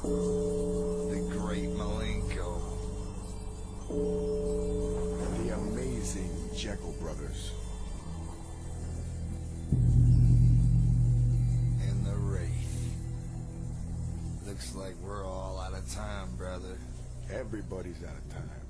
The great Malenko. The amazing Jekyll brothers. And the Wraith. Looks like we're all out of time, brother. Everybody's out of time.